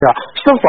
师傅，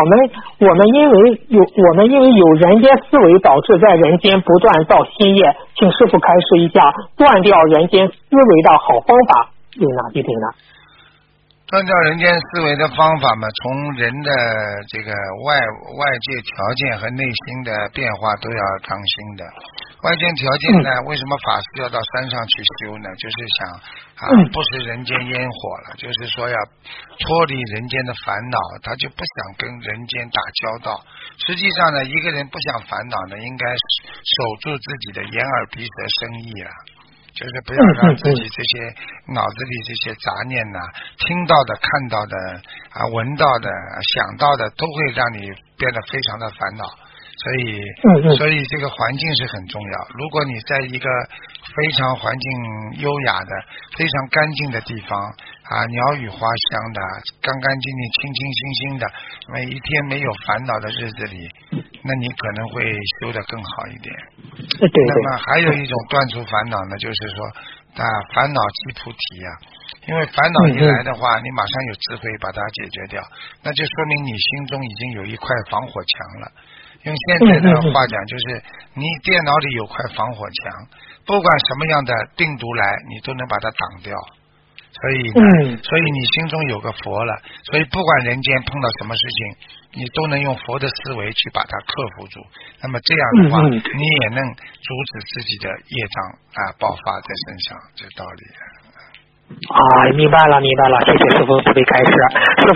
我们因为有人间思维，导致在人间不断造新业，请师傅开示一下断掉人间思维的好方法有哪几种呢？ 断掉人间思维的方法嘛，从人的这个外界条件和内心的变化都要当心的。外界条件呢，为什么法师要到山上去修呢？就是想不食人间烟火了，就是说要脱离人间的烦恼，他就不想跟人间打交道。实际上呢，一个人不想烦恼呢，应该守住自己的眼耳鼻舌身意了。就是不要让自己这些脑子里这些杂念呐，听到的、看到的闻到的、想到的，都会让你变得非常的烦恼。所以这个环境是很重要。如果你在一个非常环境优雅的、非常干净的地方鸟语花香的、干干净净、清清新新的，每一天没有烦恼的日子里，那你可能会修得更好一点。那么还有一种断除烦恼呢，就是说烦恼即菩提因为烦恼一来的话，你马上有智慧把它解决掉，那就说明你心中已经有一块防火墙了。用现在的话讲，就是你电脑里有块防火墙，不管什么样的病毒来，你都能把它挡掉。所以你心中有个佛了，所以不管人间碰到什么事情，你都能用佛的思维去把它克服住。那么这样的话，你也能阻止自己的业障爆发在身上，这道理。 明白了，谢谢师傅慈悲开示。师傅，